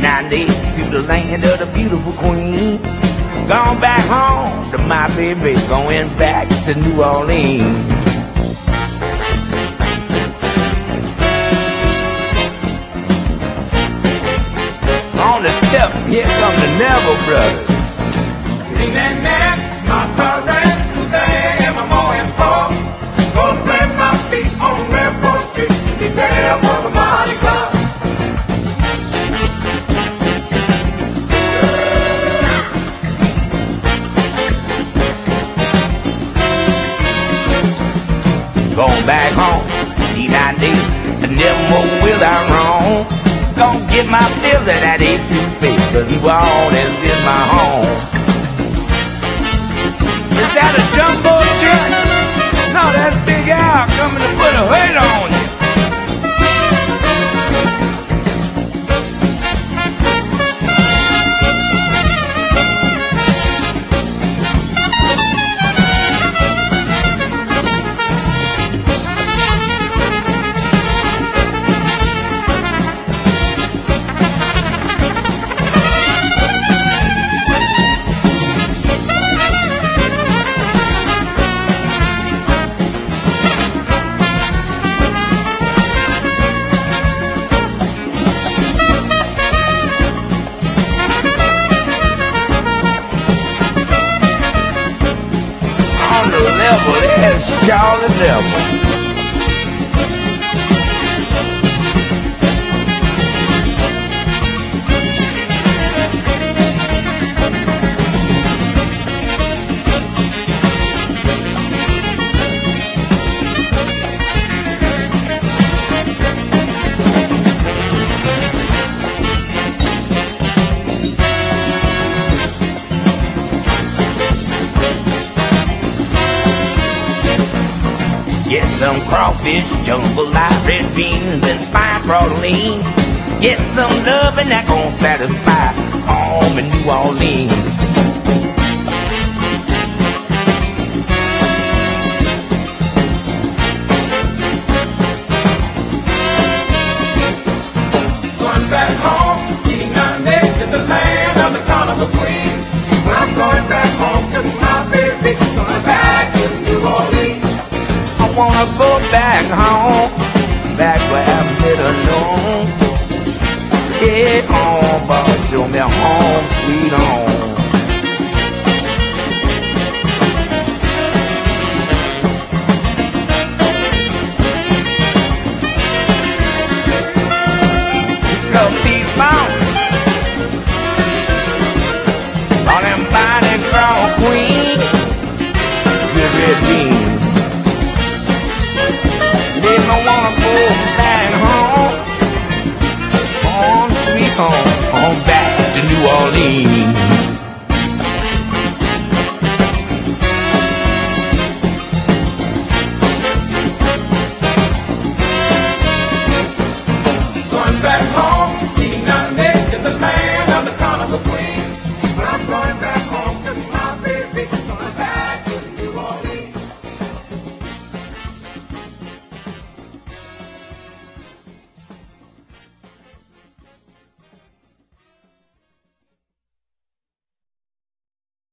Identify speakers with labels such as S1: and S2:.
S1: 9 days to the land of the beautiful queen. Gone back home to my baby, going back to New Orleans. On the step, here come the Neville Brothers.
S2: Sing that man, my parade, Suzanne, and my mom and pop. Gonna plant my feet on Railroad Street, be there for the Mardi Gras.
S1: Going back home, G9D, and never more will I roam. Gonna get my bills at that A2 cause New Orleans is my home. Is that a jumbo truck? No, that's Big Al coming to put a weight on you. There's Charlie Neville. Get some crawfish, jambalaya, red beans, and fine protein. Get some love and that gon' satisfy home in New Orleans.
S2: Going back home, eating onions in the land of the carnival queens. When I'm going back home to my baby, going back to New Orleans.
S1: I wanna go back home, back where I met alone. Get home, but show me home, sweet home.